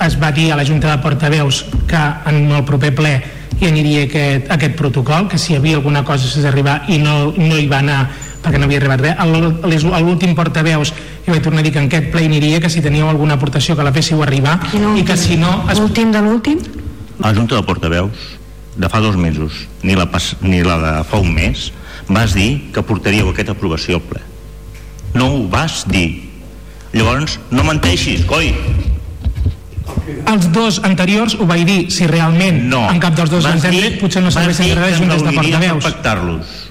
es va dir a la Junta de Portaveus que en el proper ple hi aniria aquest protocol, que si hi havia alguna cosa s'ha d'arribar, i no hi va anar perquè no havia arribat res. A l'últim portaveus jo vaig tornar a dir que en aquest ple aniria, que si teníeu alguna aportació que la féssiu arribar, i que si no... L'últim de l'últim? A la Junta de Portaveus de fa 2 mesos ni la de fa un mes vas dir que portaríeu aquesta aprovació al ple. No ho vas dir. Llavors no menteixis, coi. Els 2 anteriors ho vaig dir. Si realment en cap dels 2 ens hem tret, potser no serveixen de res juntes de portaveus. Vas dir que reuniries per pactar-los.